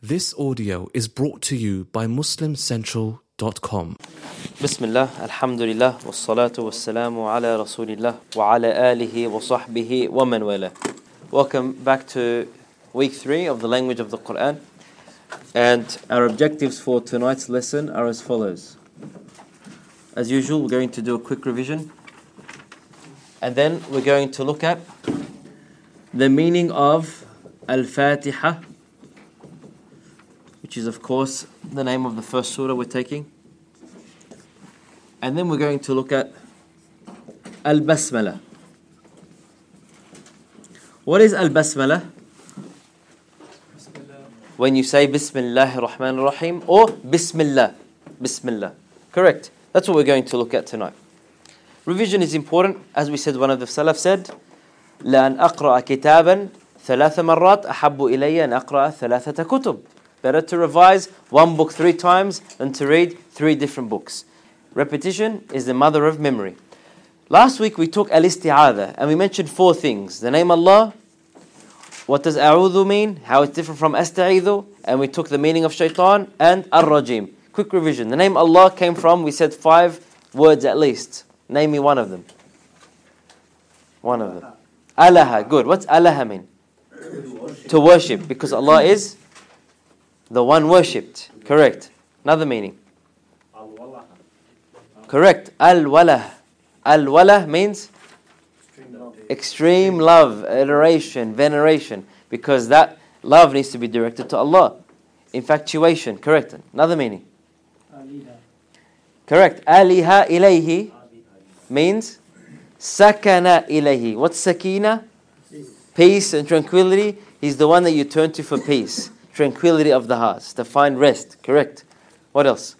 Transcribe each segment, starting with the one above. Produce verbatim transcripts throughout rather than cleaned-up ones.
This audio is brought to you by muslim central dot com. Bismillah, alhamdulillah, wassalatu wassalamu ala rasulillah wa ala alihi wa sahbihi wa man wala. Welcome back to week three of the language of the Quran. And our objectives for tonight's lesson are as follows. As usual, we're going to do a quick revision. And then we're going to look at the meaning of Al-Fatiha, which is of course the name of the first surah we're taking. And then we're going to look at Al-Basmala. What is Al-Basmala? When you say Bismillahir Rahmanir Rahim or Bismillah. Bismillah. Correct. That's what we're going to look at tonight. Revision is important. As we said, one of the Salaf said, لأن أقرأ كتابا ثلاث مرات أحب إلي أن أقرأ ثلاثة كتب. Better to revise one book three times than to read three different books. Repetition is the mother of memory. Last week we took al-isti'adha and we mentioned four things. The name Allah, what does a'udhu mean, how it's different from asta'idhu, and we took the meaning of shaitan and ar-rajim. Quick revision. The name Allah came from, we said five words at least. Name me one of them. One of them. Alaha. Good. What's alaha mean? To worship. Because Allah is the one worshipped. Correct. Another meaning. Correct. Al-walah. Al-walah means extreme love, adoration, veneration. Because that love needs to be directed to Allah. Infatuation. Correct. Another meaning. Correct. Aliha ilayhi means sakana ilayhi. What's sakina? Peace and tranquility. He's the one that you turn to for peace. Tranquility of the heart. To find rest. Correct. What else?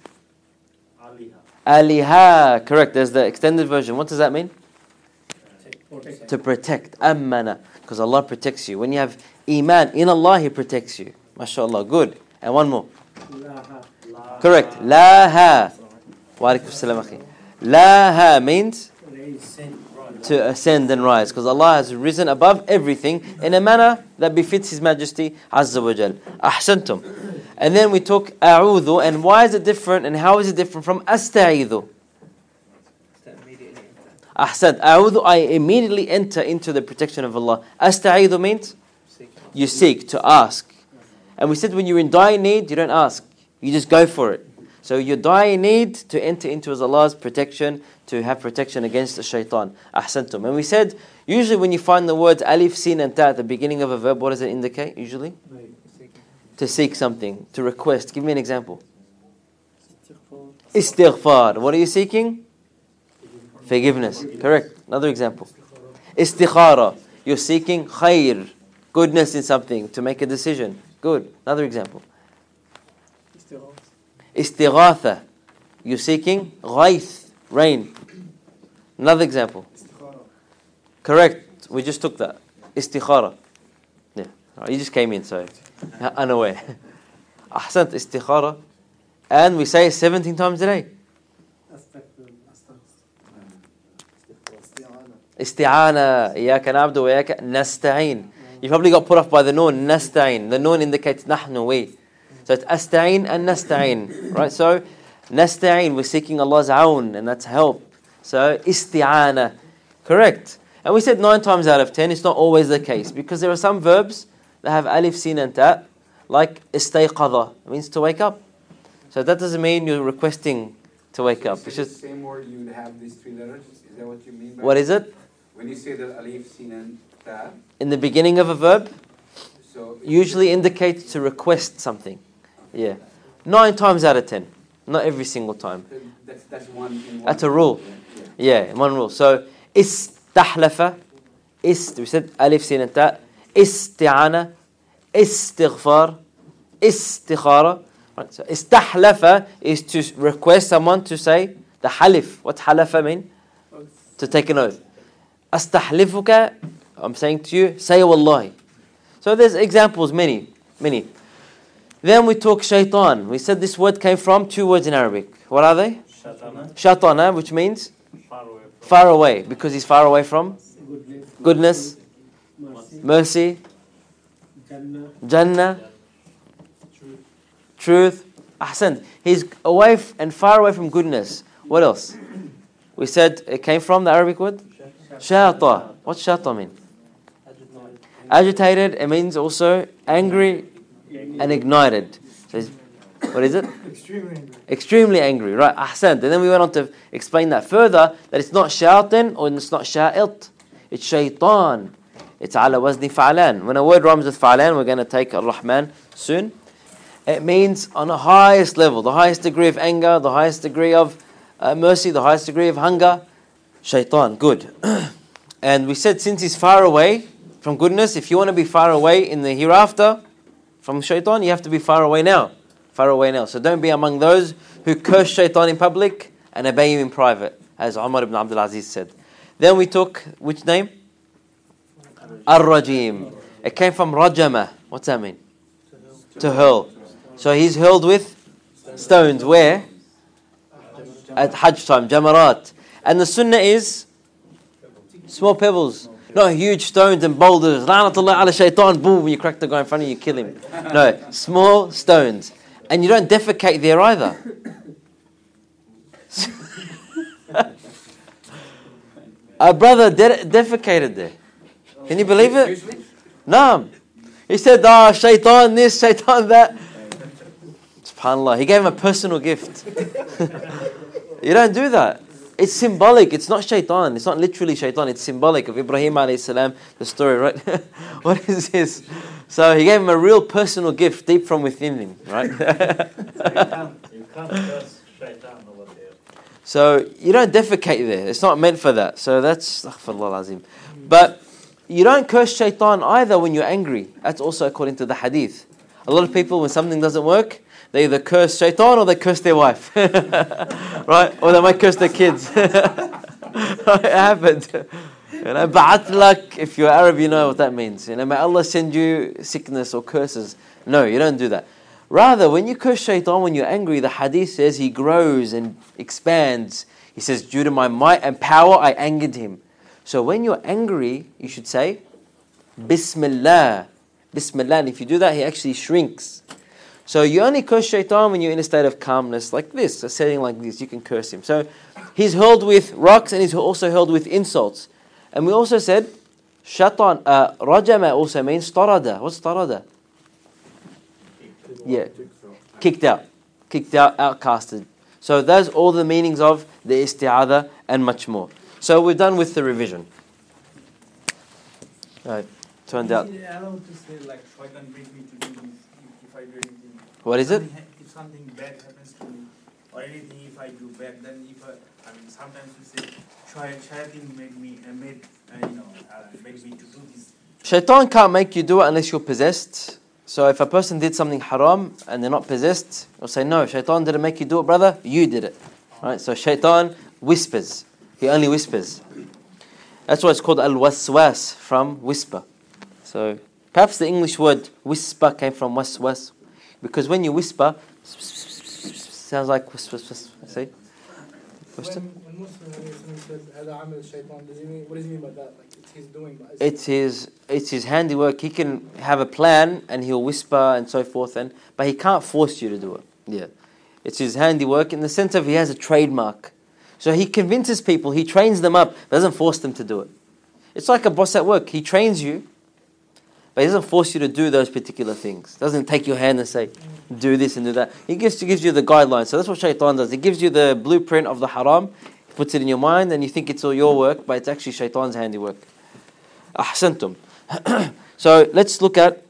Aliha. Correct. There's the extended version. What does that mean? Protect. To protect. Ammana. Because Allah protects you. When you have iman in Allah, He protects you. MashaAllah. Good. And one more. Laha. Correct. Laha. Wa alaikum salam akhi. Laha means to ascend and rise. Because Allah has risen above everything in a manner that befits His Majesty Azza wa Jal. Ahsantum. And then we took a'udhu, and why is it different and how is it different from asta'idhu? Ahsant. A'udhu, I immediately enter into the protection of Allah. Asta'idhu means you seek, to ask. And we said when you're in dire need, you don't ask. You just go for it. So your dire need to enter into Allah's protection, to have protection against the shaitan. Ahsantum. And we said, usually when you find the words alif, sin and ta at the beginning of a verb, what does it indicate usually? To seek something, to request. Give me an example. Istighfar. What are you seeking? Forgiveness. Correct. Another example. Istikhara. You're seeking khair, goodness in something, to make a decision. Good. Another example. Istighatha. You're seeking ghaith, rain. Another example. Correct. We just took that. Istikhara. Yeah. You just came in, so unaware. Ahsant. Istikhara. And we say it seventeen times a day. Isti'ana. Iyaka na'budu wa iyaka nasta'in. You probably got put off by the noon. Nasta'in. The noon indicates nahnu, we. So it's asta'in and nasta'in. Right? So, nasta'in, we're seeking Allah's aun, and that's help. So, isti'ana. Correct. And we said nine times out of ten, it's not always the case. Because there are some verbs that have alif, sin and ta, like istayqadha. It means to wake up. So that doesn't mean you're requesting to wake up. It's just the same word you have these three letters. Is that what you mean by What is it? When you say the alif, sin and ta? In the beginning of a verb, So usually indicates to request something. Yeah. Nine times out of ten. Not every single time. That's, that's one in one. That's a rule. Yeah. Yeah, one rule. So, istahlafa, ist, we said alif, sin and ta, isti'ana, istighfar, istikhara. Right, so, istahlafa is to request someone to say the halif. What halafa mean? To take an oath. Astahlifuka, I'm saying to you, say wallahi. So there's examples, many, many. Then we talk shaitan. We said this word came from two words in Arabic. What are they? Shaitana. Shaitana, which means? Far away. Far away, because he's far away from? Goodness. Mercy. Jannah. Truth. Ahsan. He's away f- and far away from goodness. What else? We said it came from the Arabic word? Shata. What's shata mean? Agitated. It means also angry and ignited. So he's- what is it? Extremely angry. Extremely angry. Right. Ahsan. And then we went on to explain that further, that it's not shaitan or it's not sha'ilt. It's shaitan. It's ala wazni fa'alan. When a word rhymes with fa'alan, we're going to take ar-Rahman soon. It means on the highest level, the highest degree of anger, the highest degree of uh, mercy, the highest degree of hunger. Shaitan, good. And we said since he's far away from goodness, if you want to be far away in the hereafter from shaitan, you have to be far away now. Far away now. So don't be among those who curse shaitan in public and obey him in private, as Umar ibn Abdul Aziz said. Then we took, which name? Ar-Rajim. It came from Rajama. What's that mean? To hurl. So he's hurled with stones. Where? At Hajj time, Jamarat. And the sunnah is small pebbles. Not huge stones and boulders. La'natullah ala shaitan. Boom, when you crack the guy in front of you, you kill him. No, small stones. And you don't defecate there either. Our brother de- defecated there. Can you believe it? No. He said, ah, oh, shaitan this, shaitan that. SubhanAllah. He gave him a personal gift. You don't do that. It's symbolic. It's not shaitan. It's not literally shaitan. It's symbolic of Ibrahim alayhi salam, the story, right? What is this? So he gave him a real personal gift deep from within him, right? You can't, you can't curse shaitan over there. So you don't defecate there. It's not meant for that. So that's astaghfirullah azim. But you don't curse shaitan either when you're angry. That's also according to the hadith. A lot of people, when something doesn't work, they either curse shaitan or they curse their wife. Right? Or they might curse their kids. It happened. You know, ba'at lak, if you're Arab, you know what that means. You know, may Allah send you sickness or curses. No, you don't do that. Rather, when you curse shaitan, when you're angry, the hadith says he grows and expands. He says, due to my might and power, I angered him. So when you're angry, you should say, Bismillah. Bismillah. And if you do that, he actually shrinks. So you only curse shaitan when you're in a state of calmness like this, a setting like this, you can curse him. So he's hurled with rocks and he's also hurled with insults. And we also said, shaitan, uh, rajama also means tarada. What's tarada? Yeah, kicked out, kicked out, outcasted. So that's all the meanings of the isti'adha and much more. So we're done with the revision. Right, turned out. Is it allowed to say like shaitan made me to do this if, if I do anything? What is it? If something bad happens to me or anything, if I do bad, then if I, I mean sometimes we say shai- shaitan made me uh, made uh, you know uh, made me to do this. Shaitan can't make you do it unless you're possessed. So if a person did something haram and they're not possessed, you'll say, no, shaitan didn't make you do it, brother, you did it. Right? So shaitan whispers. He only whispers. That's why it's called al-waswas, from whisper. So perhaps the English word whisper came from waswas, because when you whisper, sounds like whisper, whisper. See? Question? When, when Muslim says "Hada amal shaitan," does he mean, what does he mean by that? Like it's his doing, but it's, It's his, it's his handiwork. He can have a plan and he'll whisper and so forth, and but he can't force you to do it. Yeah, it's his handiwork in the sense of he has a trademark. So he convinces people, he trains them up, but doesn't force them to do it. It's like a boss at work. He trains you, but he doesn't force you to do those particular things. Doesn't take your hand and say, do this and do that. He gives, he gives you the guidelines. So that's what shaitan does. He gives you the blueprint of the haram, he puts it in your mind, and you think it's all your work, but it's actually shaitan's handiwork. Ahsantum. So let's look at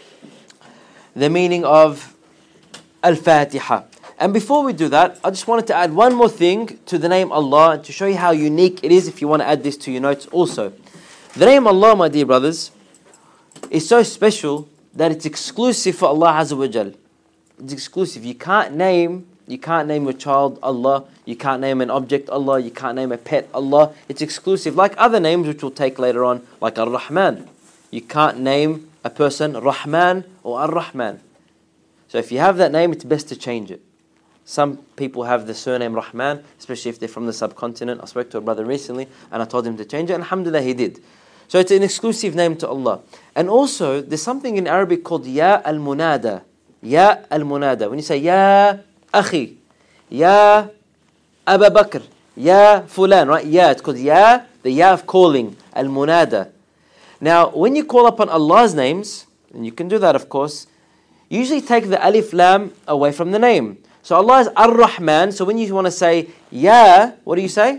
the meaning of Al-Fatiha. And before we do that, I just wanted to add one more thing to the name Allah to show you how unique it is if you want to add this to your notes also. The name Allah, my dear brothers, is so special that it's exclusive for Allah Azza wa Jal. It's exclusive. You can't name, you can't name your child Allah, you can't name an object Allah, you can't name a pet Allah. It's exclusive. Like other names which we'll take later on, like Ar-Rahman. You can't name a person Rahman or Ar-Rahman. So if you have that name, it's best to change it. Some people have the surname Rahman, especially if they're from the subcontinent. I spoke to a brother recently and I told him to change it, and alhamdulillah he did. So it's an exclusive name to Allah. And also, there's something in Arabic called Ya al-Munada. Ya al-munada. When you say Ya akhi, Ya Abu Bakr, Ya fulan, right? Ya, it's called Ya, the Ya of calling, al-munada. Now, when you call upon Allah's names, and you can do that of course, usually take the alif lam away from the name. So Allah is Ar-Rahman, so when you want to say Ya, what do you say?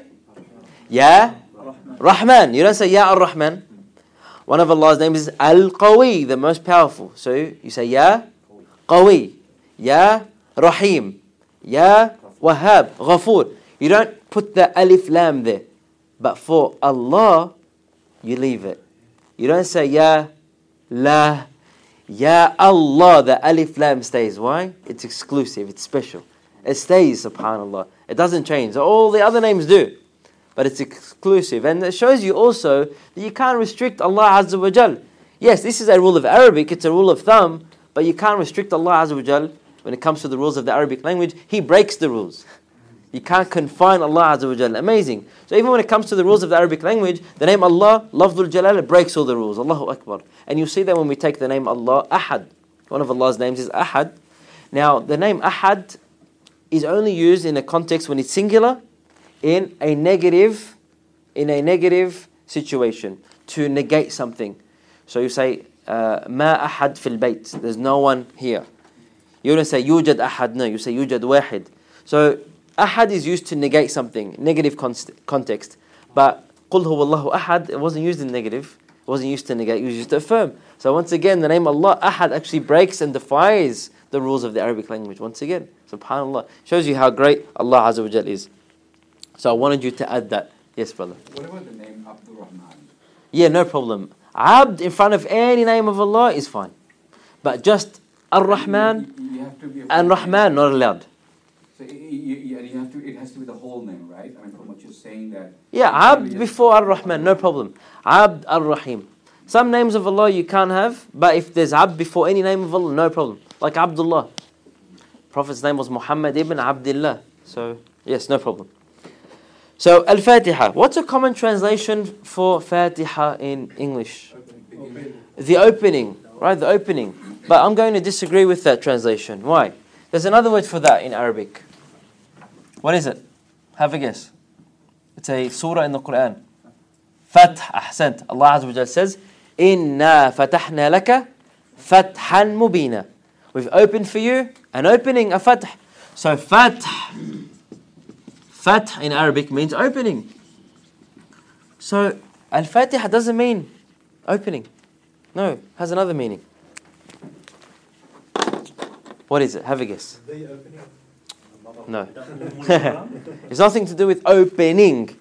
Ya Rahman. You don't say Ya Ar-Rahman. One of Allah's names is Al-Qawi, the most powerful. So you say Ya Qawi, Ya Rahim, Ya Wahhab, Ghafur. You don't put the alif lam there. But for Allah, you leave it. You don't say Ya La, Ya Allah, the alif lam stays. Why? It's exclusive, it's special. It stays, subhanAllah. It doesn't change. All the other names do. But it's exclusive. And it shows you also that you can't restrict Allah Azza wa Jal. Yes, this is a rule of Arabic, it's a rule of thumb, but you can't restrict Allah Azza wa Jal when it comes to the rules of the Arabic language. He breaks the rules. You can't confine Allah Azza wa Jal. Amazing. So even when it comes to the rules of the Arabic language, the name Allah, Lafdul Jalal, breaks all the rules. Allahu Akbar. And you see that when we take the name Allah, Ahad. One of Allah's names is Ahad. Now, the name Ahad is only used in a context when it's singular, in a negative, in a negative situation, to negate something. So you say, Ma ahad fil bayt. There's no one here. You don't say yujad ahad. No, you say yujad wahid. So ahad is used to negate something, negative const- context. But qul huwallahu ahad, it wasn't used in negative. It wasn't used to negate. It was used to affirm. So once again, the name Allah Ahad actually breaks and defies the rules of the Arabic language. Once again, subhanallah, shows you how great Allah Azza wa Jal is. So I wanted you to add that. Yes, brother. What about the name Abdul Rahman? Yeah, no problem. Abd in front of any name of Allah is fine. But just Ar-Rahman You, you have to be and Rahman not allowed. So you, you, you have to. It has to be the whole name, right? I mean, from what you're saying that. Yeah, Abd before Ar-Rahman, no problem. Abd Ar-Rahim. Some names of Allah you can't have, but if there's Abd before any name of Allah, no problem. Like Abdullah. Prophet's name was Muhammad ibn Abdullah. So, yes, no problem. So, Al-Fatiha. What's a common translation for Fatiha in English? Open. The opening, right? The opening. But I'm going to disagree with that translation. Why? There's another word for that in Arabic. What is it? Have a guess. It's a surah in the Quran. Fath, ahsant. Allah Azza wa Jalla says, Inna fatahna laka fathan mubina. We've opened for you an opening, a fath. So fath, fath in Arabic means opening. So Al-Fatiha doesn't mean opening. No, it has another meaning. What is it? Have a guess. The opening. No. It's nothing to do with opening.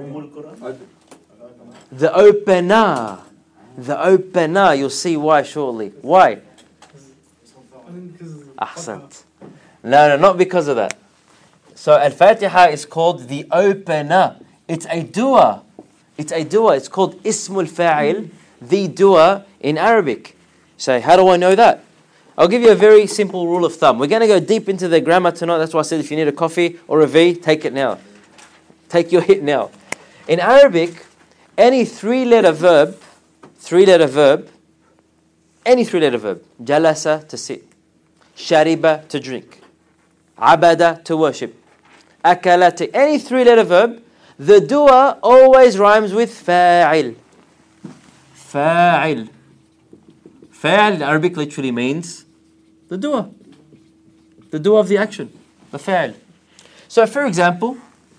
The opener. The opener. You'll see why shortly. Why? I mean, because Ahsant. No, no, not because of that. So Al-Fatiha is called the opener. It's a dua. It's a dua. It's called Ismul Fa'il, the dua in Arabic. So how do I know that? I'll give you a very simple rule of thumb. We're going to go deep into the grammar tonight. That's why I said if you need a coffee or a V, take it now. Take your hit now. In Arabic, any three-letter verb, three-letter verb, any three-letter verb, jalasa to sit, shariba to drink, abada to worship, akala to any three-letter verb, the dua always rhymes with fa'il. Fa'il. Fa'il in Arabic literally means the dua. The dua of the action. The fa'il. So for example,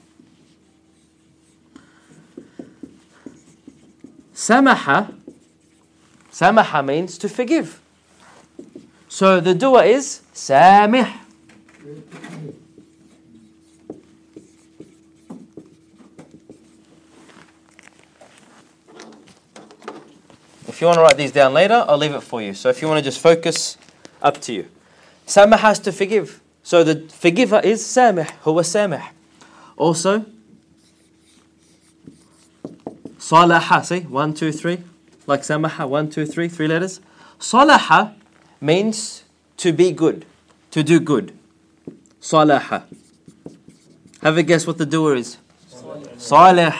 samaha. Samaha means to forgive. So the dua is samih. If you want to write these down later, I'll leave it for you. So if you want to just focus, up to you. Samah has to forgive. So the forgiver is samih. Huwa samih. Also, salaha. See, one, two, three. Like samaha, one, two, three, three letters. Salaha means to be good, to do good. Salaha. Have a guess what the doer is. Salih.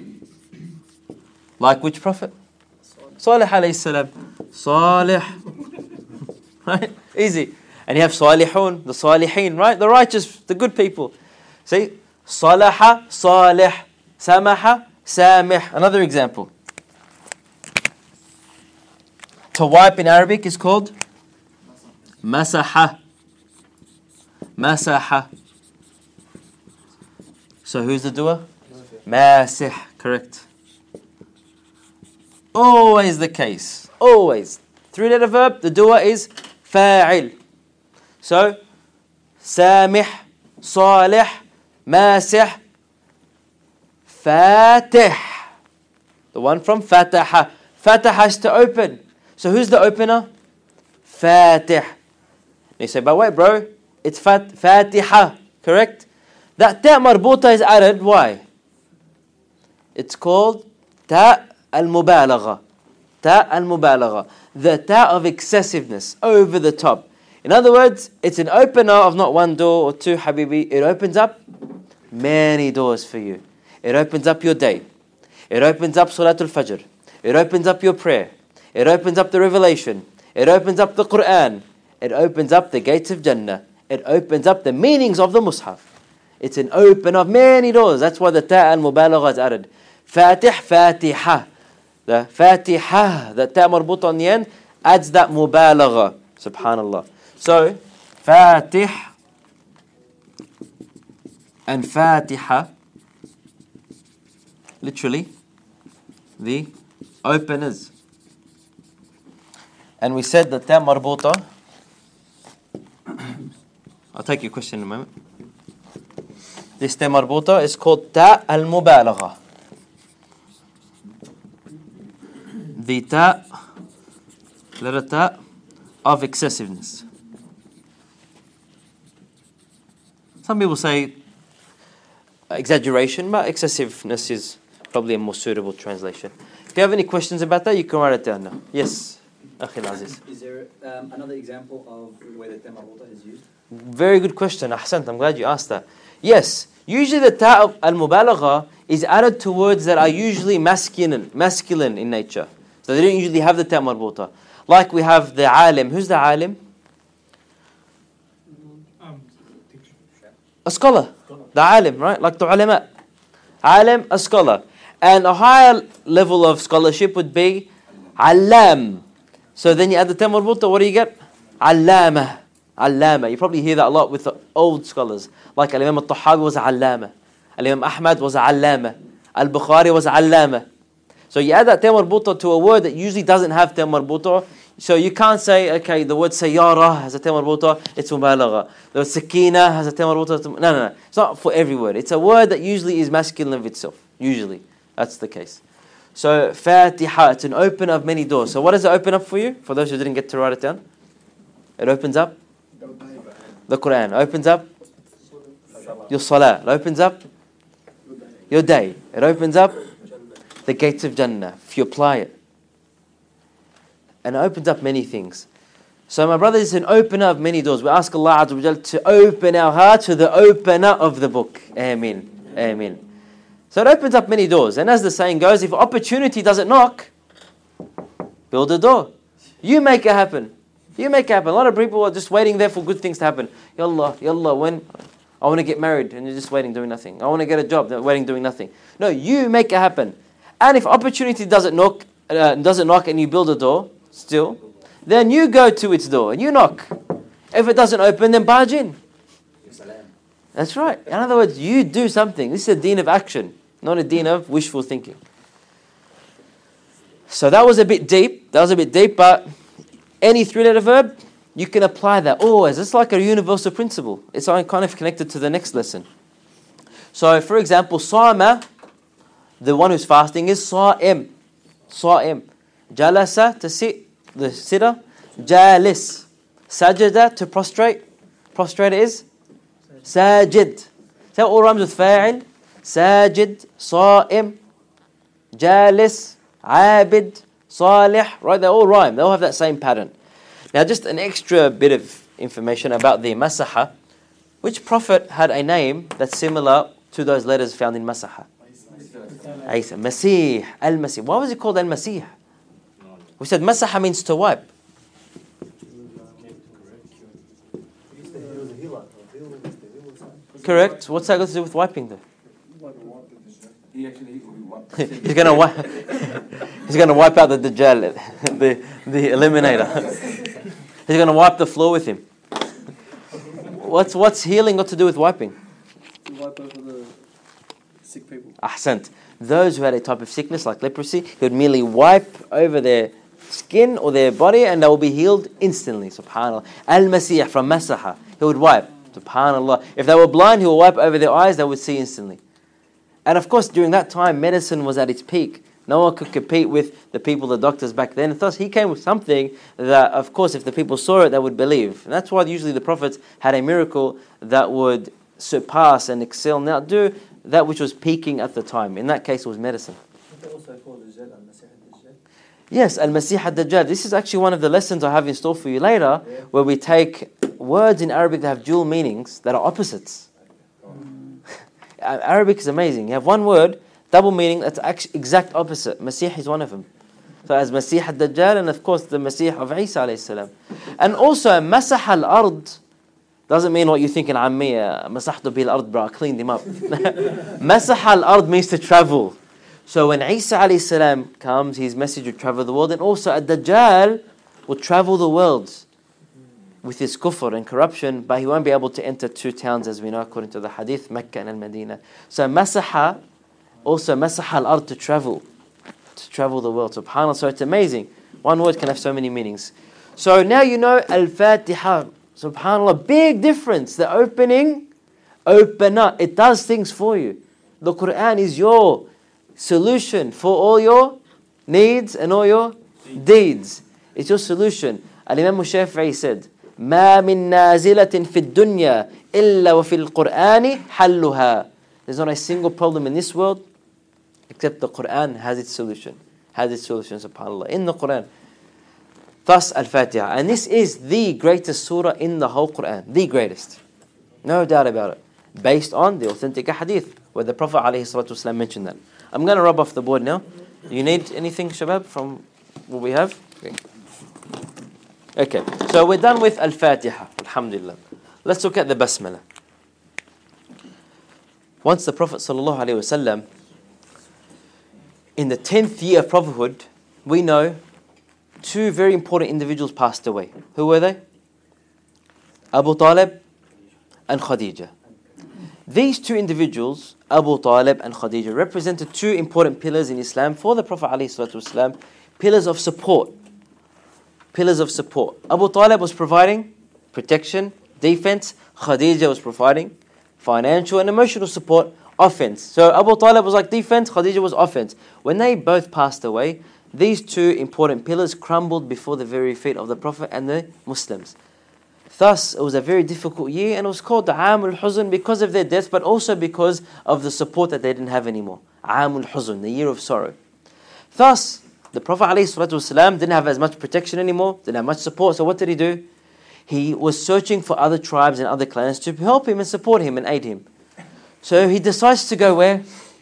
Like which prophet? Salih alayhi salam. Salih. Right? Easy. And you have salihun, the salihin, right? The righteous, the good people. See? Salaha, salih, samaha, samih. Another example. To wipe in Arabic is called masaha. Masaha. So who's the doer? Masih, correct. Always the case. Always. Three-letter verb, the doer is fa'il. So, samih, salih, masih, fatih. The one from fataha. Fataha is to open. So who's the opener? Fatih. You say, but wait bro, it's fat, fatiha, correct? That ta marbuta is added, why? It's called ta al-mubalagha. Ta al-mubalagha. The ta of excessiveness, over the top. In other words, it's an opener of not one door or two, habibi. It opens up many doors for you. It opens up your day. It opens up Salatul Fajr. It opens up your prayer. It opens up the revelation. It opens up the Quran. It opens up the gates of Jannah. It opens up the meanings of the Mus'haf. It's an open of many doors. That's why the ta' al-mubalagha is added. Fatih, Fatiha. The Fatiha, the ta' marbut on the end, adds that mubalagha. Subhanallah. So, Fatih and Fatiha, literally, the openers. And we said that ta' marbuta, I'll take your question in a moment. This ta' marbuta is called ta' al-mubalagha. The ta, letter ta, of excessiveness. Some people say exaggeration, but excessiveness is probably a more suitable translation. If you have any questions about that, you can write it down now. Yes, Akhil Aziz. Is there um, another example of where the ta marbuta is used? Very good question, Ahsant. I'm glad you asked that. Yes, usually the ta of al-mubalagha is added to words that are usually masculine, masculine in nature. So they don't usually have the ta marbuta. Like we have the alim. Who's the alim? Um, A scholar. The alim, right? Like the ulama. Alim, a scholar. And a higher level of scholarship would be alam. So then you add the ta marbuta, what do you get? Allama. Allama. You probably hear that a lot with the old scholars. Like Al-Imam al-Tahawi was a allama. Al-Imam Ahmad was a allama. Al-Bukhari was a allama. So you add that ta marbuta to a word that usually doesn't have ta marbuta. So you can't say, okay, the word sayyara has a ta marbuta, it's mubalagha. The word sakina has a ta marbuta. No, no, no. It's not for every word. It's a word that usually is masculine of itself. Usually. That's the case. So Fatiha, it's an opener of many doors. So what does it open up for you? For those who didn't get to write it down. It opens up the Quran. It opens up your salah. It opens up your day. It opens up the gates of Jannah, if you apply it. And it opens up many things. So my brother, it's an opener of many doors. We ask Allah Azza wa Jal to open our heart to the opener of the book. Ameen. Ameen. So it opens up many doors. And as the saying goes, if opportunity doesn't knock, build a door. You make it happen. You make it happen. A lot of people are just waiting there for good things to happen. Yallah, yallah, when I want to get married, and you're just waiting, doing nothing. I want to get a job, they're waiting, doing nothing. No, you make it happen. And if opportunity doesn't knock, uh, doesn't knock, and you build a door, still, then you go to its door and you knock. If it doesn't open, then barge in. That's right. In other words, you do something. This is a deen of action, not a deen of wishful thinking. So that was a bit deep. That was a bit deep, but any three-letter verb, you can apply that always. It's like a universal principle. It's kind of connected to the next lesson. So, for example, Sama, the one who's fasting, is Sa'im. Sa'im. Jalasa, to sit, the sitter. Jalis. Sajada, to prostrate. Prostrate is Sajid. So all rhymes with fa'il. Sajid, Sa'im, Jalis, Abid, Salih. Right, they all rhyme. They all have that same pattern. Now, just an extra bit of information about the Masaha. Which prophet had a name that's similar to those letters found in Masaha? Isa. Masih. Al-Masih. Why was it called Al-Masih? We said Masaha means to wipe. Correct. What's that got to do with wiping though? He actually he wiped He's gonna wipe. He's gonna wipe out the Dajjal, the the eliminator. He's gonna wipe the floor with him. What's what's healing got to do with wiping? Wipe over the sick people. Ahsant. Those who had a type of sickness like leprosy, he would merely wipe over their skin or their body and they will be healed instantly. Subhanallah. Al-Masih from Masaha. He would wipe. Subhanallah. If they were blind, he would wipe over their eyes, they would see instantly. And of course, during that time, medicine was at its peak. No one could compete with the people, the doctors back then. And thus, he came with something that, of course, if the people saw it, they would believe. And that's why usually the prophets had a miracle that would surpass and excel and outdo that which was peaking at the time. In that case, it was medicine. Yes, Al-Masih al-Dajjal. This is actually one of the lessons I have in store for you later, yeah. where we take words in Arabic that have dual meanings that are opposites. Mm. Arabic is amazing. You have one word, double meaning, that's actually exact opposite. Masih is one of them. So as Masih al-Dajjal, and of course the Masih of Isa alayhi salam. And also, Masah al-Ard doesn't mean what you think in Ammiya. Masahtu bil ard, bro, I cleaned him up. Masah al-Ard means to travel. So when Isa alayhi salam comes, his message will travel the world, and also Ad-Dajjal will travel the world with his kufr and corruption, but he won't be able to enter two towns as we know according to the hadith, Mecca and Al-Madinah. So Masaha, also Masaha al-Ard, to travel, to travel the world. SubhanAllah, so it's amazing. One word can have so many meanings. So now you know Al-Fatiha, SubhanAllah, big difference. The opening, opener, it does things for you. The Quran is your solution for all your needs and all your deeds. It's your solution. Al-Imam Shafi'i said, ما من نازلة في الدنيا إلا وفي القرآن حلها. There's not a single problem in this world except the Quran has its solution. Has its solution, subhanAllah, in the Quran. Thus, Al-Fatiha. And this is the greatest surah in the whole Quran. The greatest. No doubt about it. Based on the authentic hadith, where the Prophet ﷺ mentioned that. I'm going to rub off the board now. You need anything, Shabab, from what we have? Okay. Okay, so we're done with Al-Fatiha. Alhamdulillah. Let's look at the Basmala. Once the Prophet ﷺ, in the tenth year of prophethood, we know two very important individuals passed away. Who were they? Abu Talib and Khadija. These two individuals, Abu Talib and Khadija, represented two important pillars in Islam for the Prophet ﷺ, pillars of support. Pillars of support. Abu Talib was providing protection, defense. Khadija was providing financial and emotional support, offense. So Abu Talib was like defense, Khadija was offense. When they both passed away, these two important pillars crumbled before the very feet of the Prophet and the Muslims. Thus, it was a very difficult year, and it was called Aamul Huzn because of their death, but also because of the support that they didn't have anymore. Aamul Huzn, the year of sorrow. Thus, the Prophet ﷺ didn't have as much protection anymore, didn't have much support, so what did he do? He was searching for other tribes and other clans to help him and support him and aid him. So he decides to go where?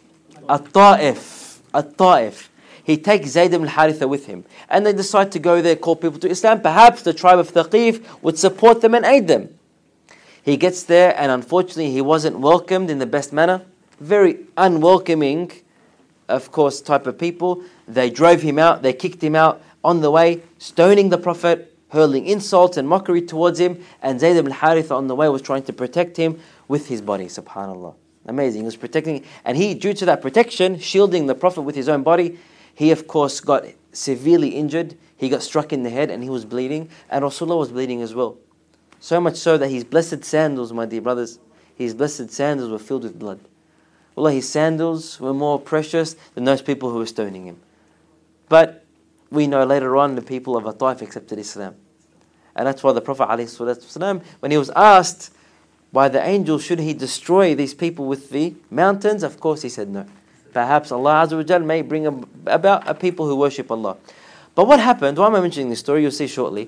At-Ta'if. At-Ta'if. He takes Zayd ibn al-Haritha with him. And they decide to go there, call people to Islam. Perhaps the tribe of Thaqif would support them and aid them. He gets there and unfortunately he wasn't welcomed in the best manner. Very unwelcoming, of course, type of people. They drove him out, they kicked him out on the way, stoning the Prophet, hurling insults and mockery towards him. And Zayd ibn al-Haritha on the way was trying to protect him with his body, subhanAllah. Amazing, he was protecting. And he, due to that protection, shielding the Prophet with his own body, he, of course, got severely injured. He got struck in the head and he was bleeding. And Rasulullah was bleeding as well. So much so that his blessed sandals, my dear brothers, his blessed sandals were filled with blood. Wallah, his sandals were more precious than those people who were stoning him. But we know later on the people of At-Ta'if accepted Islam. And that's why the Prophet ﷺ, when he was asked by the angel, should he destroy these people with the mountains? Of course he said no. Perhaps Allah Azza wa Jal may bring about a people who worship Allah. But what happened? Why am I mentioning this story? You'll see shortly.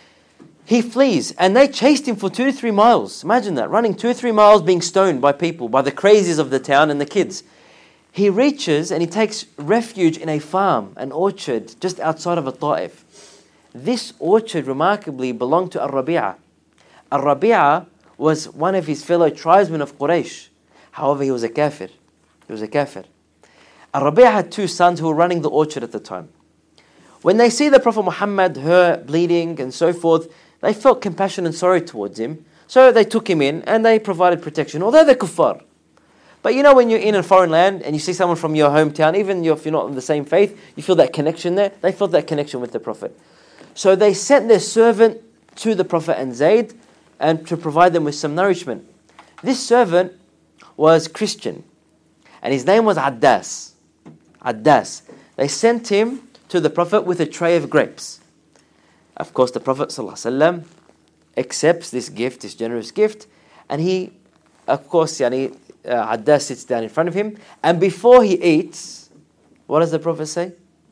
He flees and they chased him for two to three miles. Imagine that, running two or three miles being stoned by people, by the crazies of the town and the kids. He reaches and he takes refuge in a farm, an orchard just outside of At-Ta'if. This orchard remarkably belonged to Ar-Rabi'ah. Ar-Rabi'ah was one of his fellow tribesmen of Quraysh. However, he was a kafir. He was a kafir. Al-Rabi' had two sons who were running the orchard at the time. When they see the Prophet Muhammad, her bleeding and so forth, they felt compassion and sorry towards him. So they took him in and they provided protection, although they're kuffar. But you know when you're in a foreign land and you see someone from your hometown, even if you're not in the same faith, you feel that connection there. They felt that connection with the Prophet. So they sent their servant to the Prophet and Zayd and to provide them with some nourishment. This servant was Christian and his name was Addas. Addas. They sent him to the Prophet with a tray of grapes. Of course, the Prophet ﷺ accepts this gift, this generous gift, and he, of course, yani, uh, Addas sits down in front of him, and before he eats, what does the Prophet say?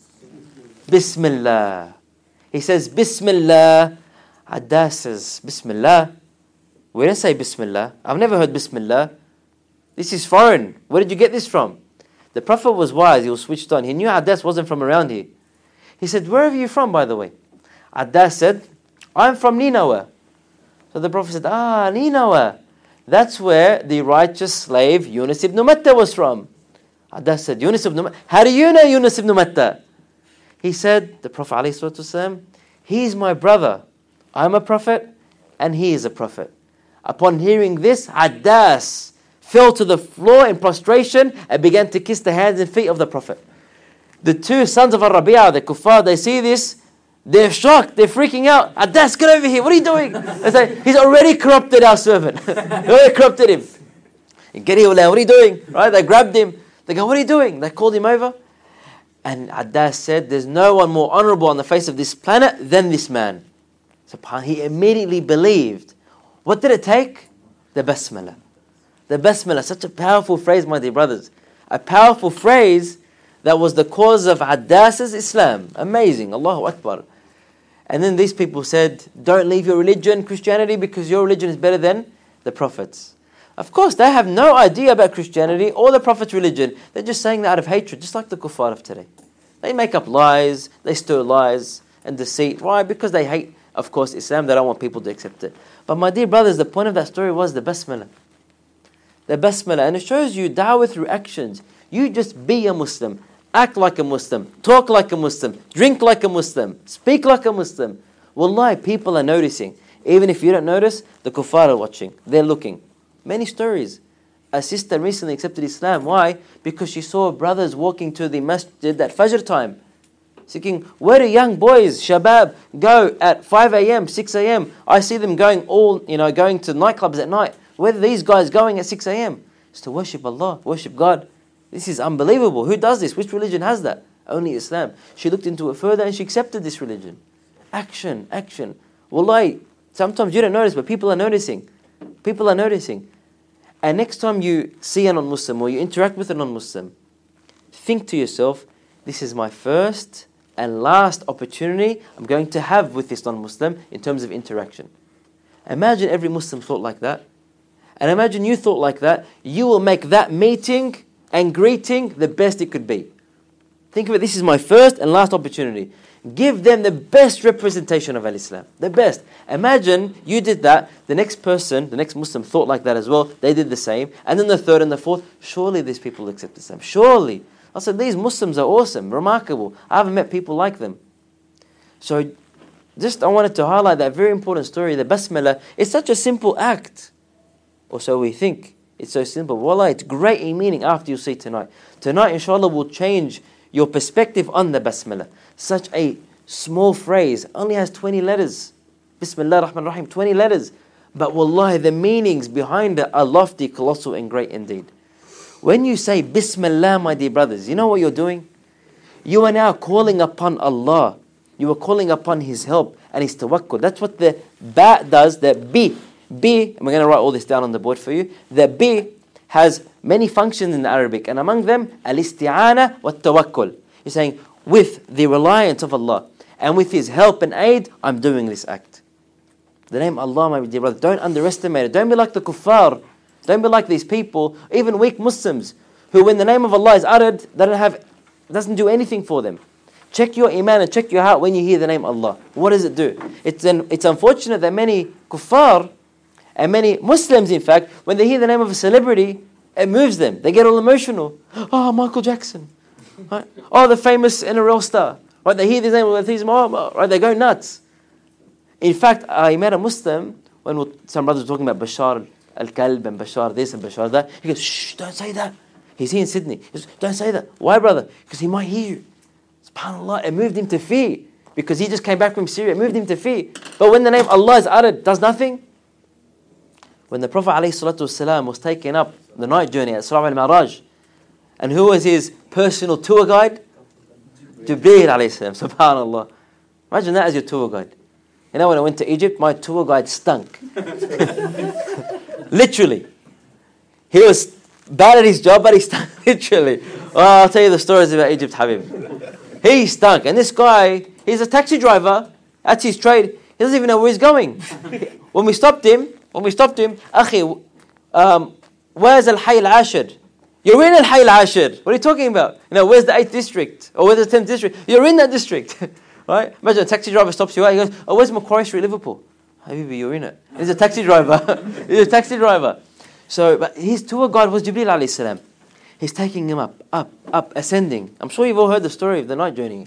Bismillah. He says, Bismillah. Addas says, Bismillah. We don't say Bismillah. I've never heard Bismillah. This is foreign. Where did you get this from? The Prophet was wise. He was switched on. He knew Addas wasn't from around here. He said, where are you from, by the way? Addas said, I'm from Nineveh. So the Prophet said, ah, Nineveh. That's where the righteous slave Yunus ibn Matta was from. Addas said, Yunus ibn Matta. How do you know Yunus ibn Matta? He said, the Prophet ﷺ, he's my brother. I'm a prophet and he is a prophet. Upon hearing this, Addas fell to the floor in prostration and began to kiss the hands and feet of the Prophet. The two sons of Al-Rabi'ah, the kuffar, they see this, they're shocked, they're freaking out. Addas, get over here, what are you doing? They say, he's already corrupted our servant. He already corrupted him. Get here, what are you doing? Right? They grabbed him. They go, what are you doing? They called him over. And Addas said, there's no one more honorable on the face of this planet than this man. So he immediately believed. What did it take? The Basmalah. The Basmalah, such a powerful phrase, my dear brothers. A powerful phrase that was the cause of Addas's Islam. Amazing. Allahu Akbar. And then these people said, don't leave your religion, Christianity, because your religion is better than the Prophet's. Of course, they have no idea about Christianity or the Prophet's religion. They're just saying that out of hatred, just like the kuffar of today. They make up lies, they stir lies and deceit. Why? Because they hate, of course, Islam. They don't want people to accept it. But my dear brothers, the point of that story was the Basmalah. The Basmalah. And it shows you da'wah through actions. You just be a Muslim. Act like a Muslim. Talk like a Muslim. Drink like a Muslim. Speak like a Muslim. Wallahi, people are noticing. Even if you don't notice, the kuffar are watching. They're looking. Many stories. A sister recently accepted Islam. Why? Because she saw brothers walking to the masjid at Fajr time. Seeking, where do young boys, shabab, go at five a.m., six a.m.? I see them going all, you know, going to nightclubs at night. Where are these guys going at six a.m.? It's to worship Allah, worship God. This is unbelievable. Who does this? Which religion has that? Only Islam. She looked into it further and she accepted this religion. Action, action. Wallahi, sometimes you don't notice, but people are noticing. People are noticing. And next time you see a non-Muslim or you interact with a non-Muslim, think to yourself, this is my first and last opportunity I'm going to have with this non-Muslim in terms of interaction. Imagine every Muslim thought like that. And imagine you thought like that. You will make that meeting and greeting the best it could be. Think of it, this is my first and last opportunity. Give them the best representation of Al-Islam. The best. Imagine you did that, the next person, the next Muslim thought like that as well, they did the same, and then the third and the fourth, surely these people accept Islam. Surely. I said, these Muslims are awesome, remarkable. I haven't met people like them. So, just I wanted to highlight that very important story, the Basmalah. It's such a simple act. Or so we think. It's so simple. Wallah, it's great in meaning after you see tonight. Tonight, inshallah, will change your perspective on the Basmalah. Such a small phrase, only has twenty letters. Bismillah ar-Rahman ar-Rahim, twenty letters. But wallahi, the meanings behind it are lofty, colossal and great indeed. When you say Bismillah, my dear brothers, you know what you're doing? You are now calling upon Allah. You are calling upon His help and His tawakkul. That's what the ba does, the bi. Bi, and we're going to write all this down on the board for you. The bi has many functions in Arabic, and among them, al-isti'ana wa tawakkul. You're saying, with the reliance of Allah and with His help and aid, I'm doing this act. The name Allah, my dear brother, don't underestimate it. Don't be like the kuffar. Don't be like these people, even weak Muslims, who when the name of Allah is uttered, they don't have, it doesn't do anything for them. Check your iman and check your heart when you hear the name Allah. What does it do? It's an, it's unfortunate that many kuffar And many Muslims, in fact, when they hear the name of a celebrity, it moves them. They get all emotional. Oh, Michael Jackson. Right? Oh, the famous N R L star. Right? They hear the name of these, right? They go nuts. In fact, I met a Muslim when some brothers were talking about Bashar al-Kalb and Bashar this and Bashar that. He goes, shh, don't say that. He's here in Sydney. He goes, don't say that. Why, brother? Because he might hear you. SubhanAllah, it moved him to fear. Because he just came back from Syria, it moved him to fear. But when the name Allah is uttered, does nothing. When the Prophet ﷺ was taken up the night journey at Isra al-Mi'raj, and who was his personal tour guide? Jibreel alayhi salam, subhanAllah. Imagine that as your tour guide. You know, when I went to Egypt, my tour guide stunk. Literally. He was bad at his job, but he stunk. Literally. Oh, I'll tell you the stories about Egypt, Habib. He stunk. And this guy, he's a taxi driver. That's his trade. He doesn't even know where he's going. When we stopped him, when we stopped him, Akhi, um, where's Al-Hayy Al-Ashir? You're in Al-Hayy Al-Ashir. What are you talking about? You know, where's the eighth district? Or where's the tenth district? You're in that district. Right? Imagine a taxi driver stops you out. He goes, oh, where's Macquarie Street, Liverpool? Habibi, you're in it. He's a taxi driver. He's a taxi driver. So, but his tour guide was Jibreel alayhi salam. He's taking him up, up, up, ascending. I'm sure you've all heard the story of the night journey.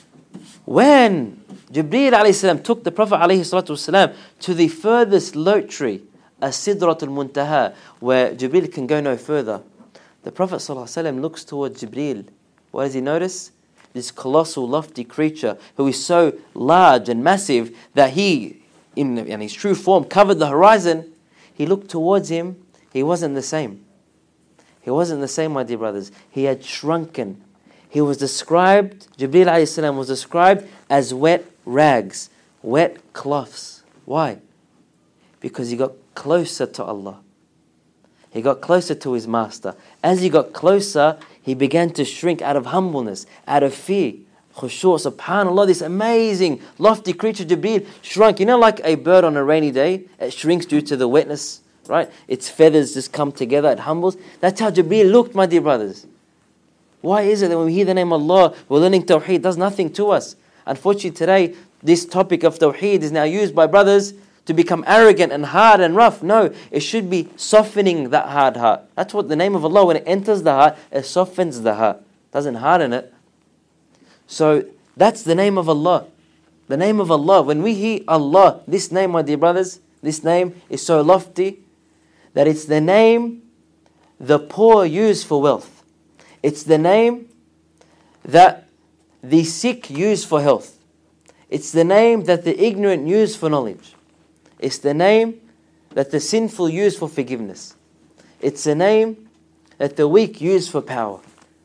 When Jibreel alayhi salam took the Prophet alayhi salatu wasalam to the furthest lote tree, As-Sidratul Muntaha, where Jibreel can go no further, the Prophet sallallahu alayhi wasallam looks towards Jibreel. What does he notice? This colossal, lofty creature who is so large and massive that he, in, in his true form, covered the horizon. He looked towards him. He wasn't the same. He wasn't the same, my dear brothers. He had shrunken. He was described, Jibreel alayhi salam was described as wet rags, wet cloths. Why? Because he got closer to Allah. He got closer to his master. As he got closer, he began to shrink out of humbleness, out of fear. Khushu', subhanAllah, this amazing, lofty creature, Jibreel, shrunk. You know, like a bird on a rainy day, it shrinks due to the wetness, right? Its feathers just come together, it humbles. That's how Jibreel looked, my dear brothers. Why is it that when we hear the name Allah, we're learning Tawheed, it does nothing to us? Unfortunately, today, this topic of Tawheed is now used by brothers to become arrogant and hard and rough. No, it should be softening that hard heart. That's what the name of Allah, when it enters the heart, it softens the heart. It doesn't harden it. So that's the name of Allah. The name of Allah. When we hear Allah, this name, my dear brothers, this name is so lofty that it's the name the poor use for wealth. It's the name that the sick use for health. It's the name that the ignorant use for knowledge. It's the name that the sinful use for forgiveness. It's the name that the weak use for power.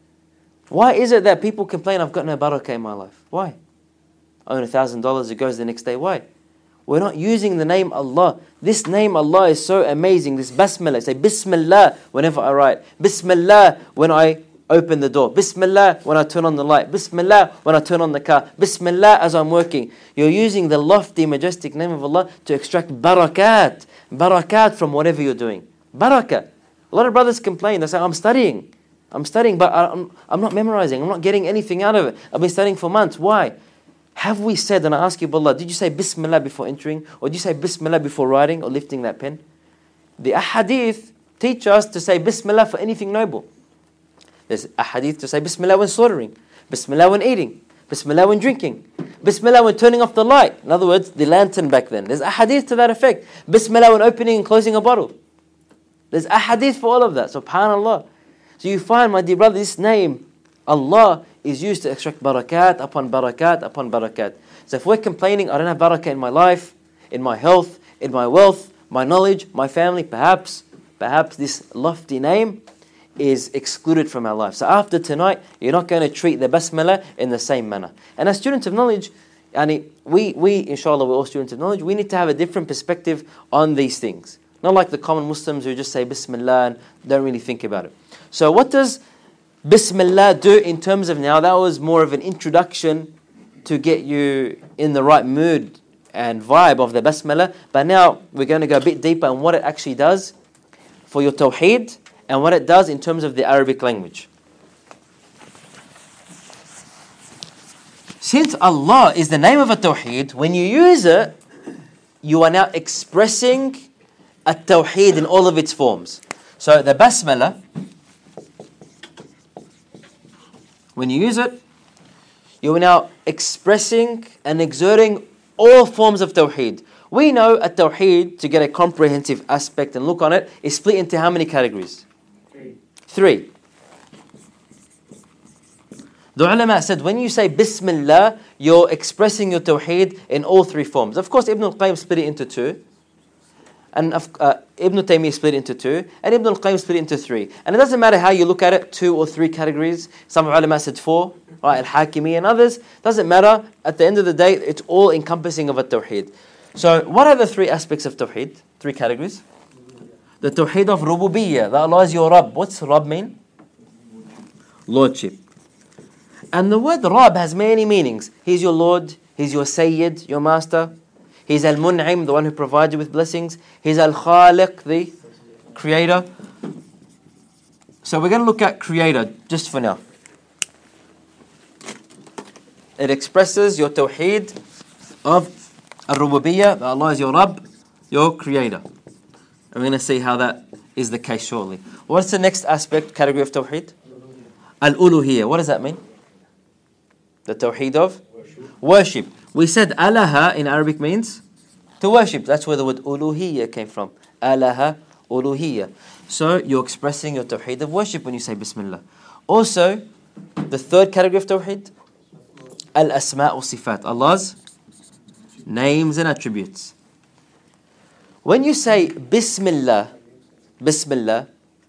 Why is it that people complain, I've got no barakah in my life? Why? I own a thousand dollars, it goes the next day. Why? We're not using the name Allah. This name Allah is so amazing. This Basmala, say Bismillah whenever I write. Bismillah when I open the door. Bismillah when I turn on the light. Bismillah when I turn on the car. Bismillah as I'm working. You're using the lofty, majestic name of Allah to extract barakat. Barakat from whatever you're doing. Barakah. A lot of brothers complain. They say, I'm studying. I'm studying, but I'm, I'm not memorizing. I'm not getting anything out of it. I've been studying for months. Why? Have we said, and I ask you, Allah, did you say Bismillah before entering? Or did you say Bismillah before writing or lifting that pen? The ahadith teach us to say Bismillah for anything noble. There's a hadith to say Bismillah when slaughtering, Bismillah when eating, Bismillah when drinking, Bismillah when turning off the light. In other words, the lantern back then. There's a hadith to that effect. Bismillah when opening and closing a bottle. There's a hadith for all of that. SubhanAllah. So you find, my dear brother, this name, Allah, is used to extract barakat upon barakat upon barakat. So if we're complaining, I don't have barakah in my life, in my health, in my wealth, my knowledge, my family, perhaps, perhaps this lofty name is excluded from our life. So after tonight, you're not going to treat the basmala in the same manner. And as students of knowledge, yani we, we, inshallah, we're all students of knowledge, we need to have a different perspective on these things. Not like the common Muslims who just say Bismillah and don't really think about it. So what does Bismillah do in terms of now? That was more of an introduction to get you in the right mood and vibe of the Basmala. But now we're going to go a bit deeper on what it actually does for your Tawheed and what it does in terms of the Arabic language. Since Allah is the name of a Tawheed, when you use it, you are now expressing at-tawheed in all of its forms. So the basmala, when you use it, you are now expressing and exerting all forms of tawheed. We know at-tawheed, to get a comprehensive aspect and look on it, is split into how many categories? Three. Three. The ulama said when you say Bismillah, you're expressing your tawheed in all three forms. Of course, Ibn al-Qayyim split it into two. And uh, Ibn Taymiyyah split it into two. And Ibn al-Qayyim split it into three. And it doesn't matter how you look at it, two or three categories. Some ulama said four, right? Al-Hakimi and others. Doesn't matter. At the end of the day, it's all encompassing of a tawheed. So what are the three aspects of tawheed? Three categories. The tawheed of rububiyyah, that Allah is your Rabb. What's Rabb mean? Lordship. And the word Rabb has many meanings. He's your Lord, He's your Sayyid, your Master. He's Al-Mun'im, the one who provides you with blessings. He's Al-Khaliq, the Creator. So we're going to look at Creator just for now. It expresses your tawheed of Al-Rububiyyah, that Allah is your Rabb, your Creator. And we're going to see how that is the case shortly. What's the next aspect, category of tawheed? Al-Uluhiyyah. What does that mean? The tawheed of worship. worship. We said alaha in Arabic means to worship. That's where the word uluhiyyah came from. Alaha, uluhiyyah. So you're expressing your tawheed of worship when you say Bismillah. Also, the third category of tawheed, al-asma' wa sifat. Allah's names and attributes. When you say Bismillah, Bismillah,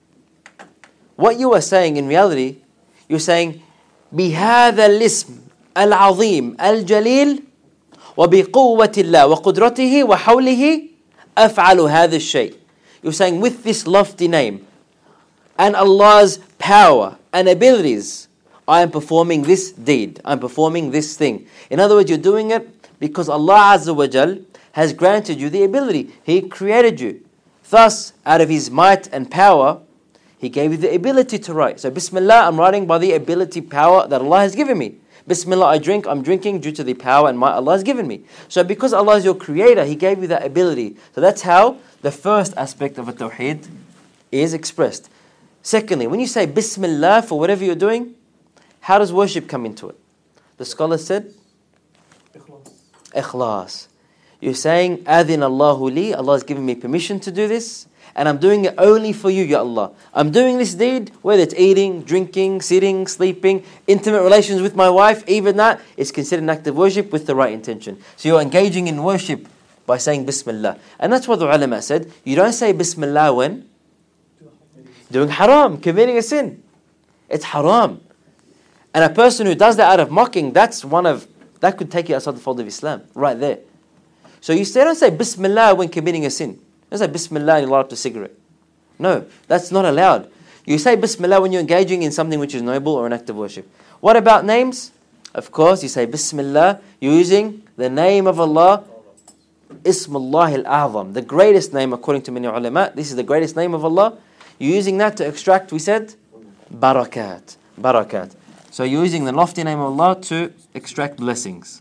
what you are saying in reality, you're saying بهذا الاسم العظيم الجليل وبقوة الله وقدرته وحوله أفعل هذا الشيء. You're saying with this lofty name and Allah's power and abilities, I am performing this deed. I'm performing this thing. In other words, you're doing it because Allah Azza wa Jal has granted you the ability. He created you. Thus, out of His might and power, He gave you the ability to write. So Bismillah, I'm writing by the ability, power that Allah has given me. Bismillah, I drink, I'm drinking due to the power and might Allah has given me. So because Allah is your creator, He gave you that ability. So that's how the first aspect of a tawheed is expressed. Secondly, when you say Bismillah for whatever you're doing, how does worship come into it? The scholar said, Ikhlas. Ikhlas. You're saying, Adhin Allahu li, Allah has given me permission to do this. And I'm doing it only for you, Ya Allah. I'm doing this deed, whether it's eating, drinking, sitting, sleeping, intimate relations with my wife, even that is considered an act of worship with the right intention. So you're engaging in worship by saying Bismillah. And that's what the ulama said. You don't say Bismillah when? Doing haram, committing a sin. It's haram. And a person who does that out of mocking, that's one of, that could take you outside the fold of Islam, right there. So you say, don't say Bismillah when committing a sin. Don't say Bismillah and you light up the cigarette. No, that's not allowed. You say Bismillah when you're engaging in something which is noble or an act of worship. What about names? Of course, you say Bismillah, you're using the name of Allah, Ismullah al-A'zam, the greatest name according to many ulama. This is the greatest name of Allah. You're using that to extract, we said, barakat. Barakat. So you're using the lofty name of Allah to extract blessings.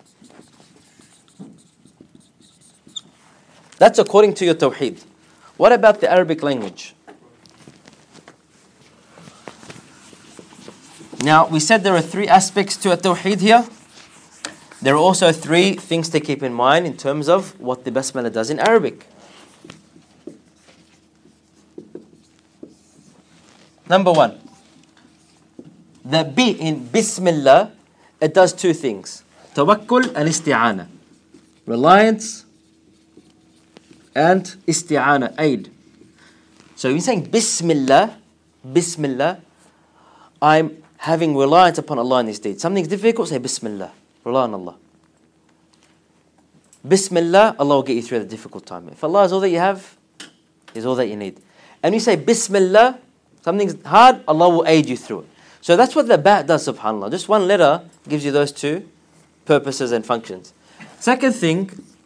That's according to your tawheed. What about the Arabic language? Now, we said there are three aspects to a tawheed here. There are also three things to keep in mind in terms of what the basmala does in Arabic. Number one, the B in Bismillah, it does two things. Tawakkul and isti'ana. Reliance and isti'ana, aid. So you're saying Bismillah, Bismillah, I'm having reliance upon Allah in this deed. Something's difficult, say Bismillah. Rely on Allah. Bismillah, Allah will get you through the difficult time. If Allah is all that you have, He's all that you need. And you say Bismillah, something's hard, Allah will aid you through it. So that's what the ba' does, subhanAllah. Just one letter gives you those two purposes and functions. Second thing,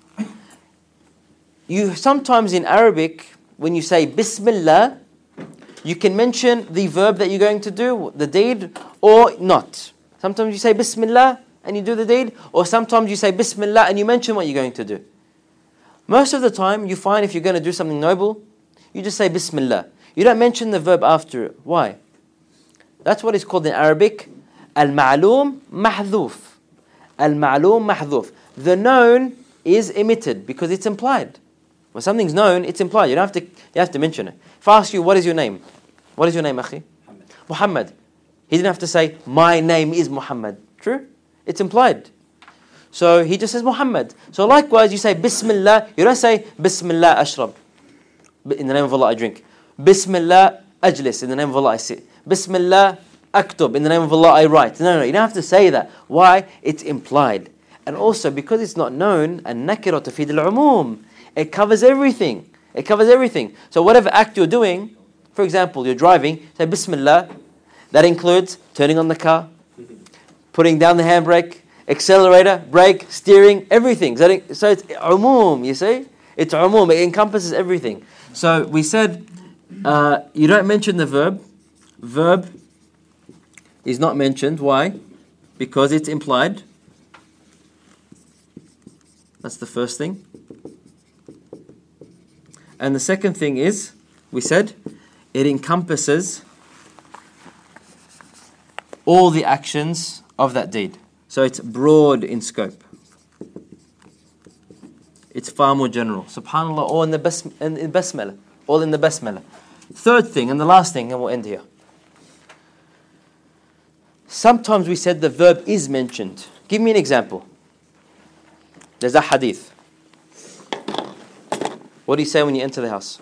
you sometimes in Arabic, when you say Bismillah, you can mention the verb that you're going to do, the deed, or not. Sometimes you say Bismillah and you do the deed, or sometimes you say Bismillah and you mention what you're going to do. Most of the time, you find if you're going to do something noble, you just say Bismillah. You don't mention the verb after it. Why? That's what is called in Arabic al-ma'loom mahdhuf. Al-ma'loom mahdhuf. The known is omitted because it's implied. When something's known, it's implied. You don't have to. You have to mention it. If I ask you, what is your name? What is your name, akhi? Muhammad. Muhammad. He didn't have to say, my name is Muhammad. True? It's implied. So he just says Muhammad. So likewise, you say Bismillah. You don't say Bismillah ashrab. In the name of Allah, I drink. Bismillah ajlis. In the name of Allah, I sit. Bismillah aktub. In the name of Allah, I write. No, no, you don't have to say that. Why? It's implied. And also, because it's not known, an-nakira tufid al-umum. It covers everything. It covers everything. So whatever act you're doing, for example, you're driving, say Bismillah. That includes turning on the car, putting down the handbrake, accelerator, brake, steering, everything. So it's umum, you see? It's umum. It encompasses everything. So we said uh, you don't mention the verb. Verb is not mentioned. Why? Because it's implied. That's the first thing. And the second thing is, we said, it encompasses all the actions of that deed. So it's broad in scope. It's far more general. SubhanAllah, all in the bas- in, in basmala. All in the basmala. Third thing, and the last thing, and we'll end here. Sometimes we said the verb is mentioned. Give me an example. There's a hadith. What do you say when you enter the house?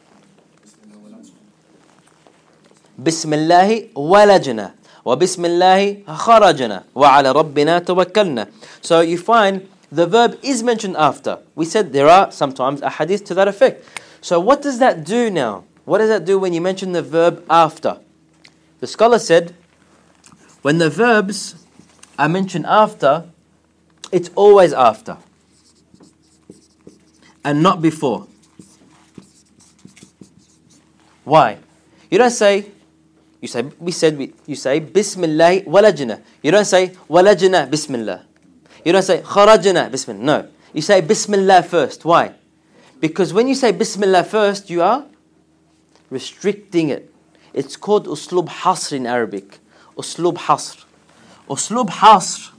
Bismillahi walajna. Wa bismillahi kharajna. Wa ala rabbina tawakkalna. So you find the verb is mentioned after. We said there are sometimes a hadith to that effect. So what does that do now? What does that do when you mention the verb after? The scholar said, when the verbs are mentioned after, it's always after and not before. Why? You don't say, you say, we said, we, you say, Bismillah walajna. You don't say, walajna Bismillah. You don't say, kharajna Bismillah. No. You say Bismillah first. Why? Because when you say Bismillah first, you are restricting it. It's called uslub hasr in Arabic. Uslub hasr. Uslub hasr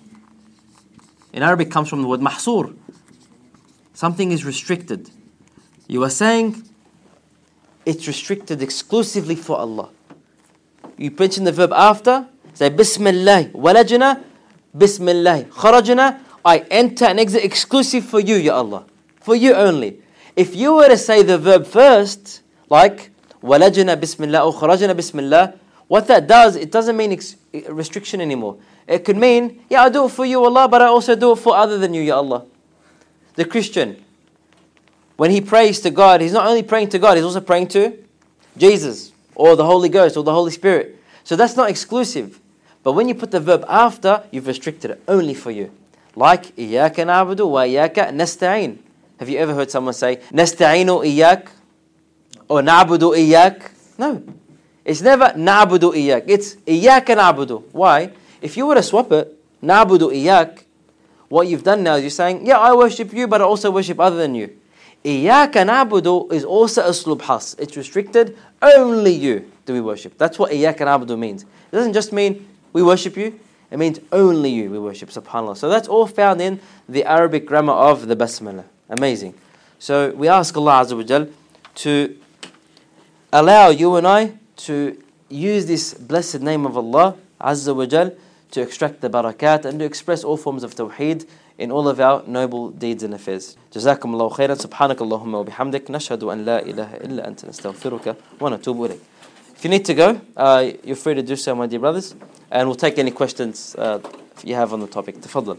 in Arabic comes from the word mahsur. Something is restricted. You are saying it's restricted exclusively for Allah. You mention the verb after, say Bismillah walajna, Bismillah kharajna. I enter and exit exclusive for you, Ya Allah. For you only. If you were to say the verb first, like walajna Bismillah or kharajna Bismillah, what that does, it doesn't mean ex- restriction anymore. It could mean, yeah, I do it for you, Allah, but I also do it for other than you, Ya Allah. The Christian, when he prays to God, he's not only praying to God, he's also praying to Jesus or the Holy Ghost or the Holy Spirit. So that's not exclusive. But when you put the verb after, you've restricted it only for you. Like, إِيَّاكَ نَعْبُدُ وَإِيَّاكَ نَسْتَعِينُ. Have you ever heard someone say, نَسْتَعِينُ إِيَّاكَ or نَعْبُدُ إِيَّاكَ? No. It's never نَعْبُدُ إِيَّاكَ. It's إِيَّاكَ نَعْبُدُ. Why? If you were to swap it, نَعْبُدُ إِيَّاكَ, what you've done now is you're saying, yeah, I worship you, but I also worship other than you. إِيَّاكَ نَعْبُدُ is also uslub has. It's restricted, only you do we worship. That's what إِيَّاكَ نَعْبُدُ means. It doesn't just mean we worship you, it means only you we worship, subhanAllah. So that's all found in the Arabic grammar of the Basmala. Amazing. So we ask Allah Azza wa Jal to allow you and I to use this blessed name of Allah Azza wa Jal to extract the barakat and to express all forms of tawheed in all of our noble deeds and affairs. جزاكم الله خيرا سبحانك اللهم وبحمدك نشهد أن لا إله إلا أنت نستغفرك ونتوب إليك. If you need to go, uh, you're free to do so, my dear brothers, and we'll take any questions uh, you have on the topic. Tafadhal.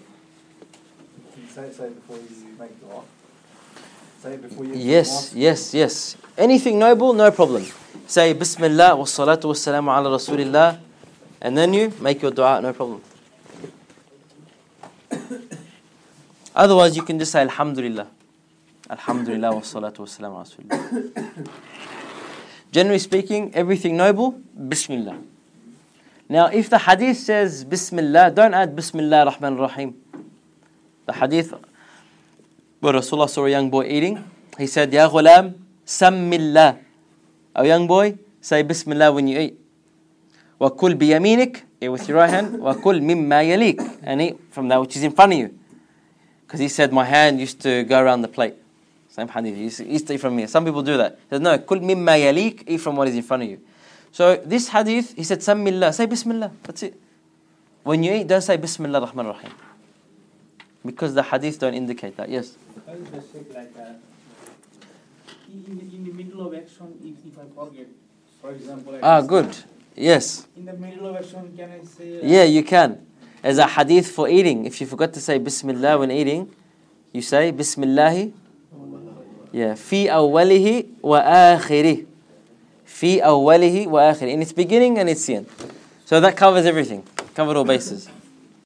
Say it, say it before you make dua. Say it before you. Yes, yes, yes. Anything noble, no problem. Say Bismillah wa salatu wa salamu ala Rasulillah, and then you make your dua, no problem. Otherwise, you can just say Alhamdulillah. Alhamdulillah wa salatu wa salamu ala Rasulillah. Generally speaking, everything noble, Bismillah. Now, if the hadith says Bismillah, don't add Bismillah Rahman Rahim. The hadith where Rasulullah saw a young boy eating, he said, Ya ghulam, Sammillah. Oh, young boy, say Bismillah when you eat. وَكُلْ بِيَمِينِكَ, eat with your right hand. وَكُلْ مِمَّا يَلِيكَ, and eat from that which is in front of you. Because he said, my hand used to go around the plate. Same hadith, he used to, he used to eat from here. Some people do that. He says, no, كُلْ مِمَّا يَلِيكَ, eat from what is in front of you. So this hadith, he said, Sammillah, say Bismillah, that's it. When you eat, don't say Bismillah Rahman Rahim. Because the hadith don't indicate that. Yes? I would just say like uh, in, in the middle of action, if, if I forget, for example, I Ah, just- good. Yes. In the middle of action, can I say? Uh, Yeah, you can. As a hadith for eating. If you forgot to say Bismillah when eating, you say Bismillahi. Yeah. Fi awwalihi wa akhirih. Fi awwalihi wa akhirih. In its beginning and its end. So that covers everything. Covered all bases.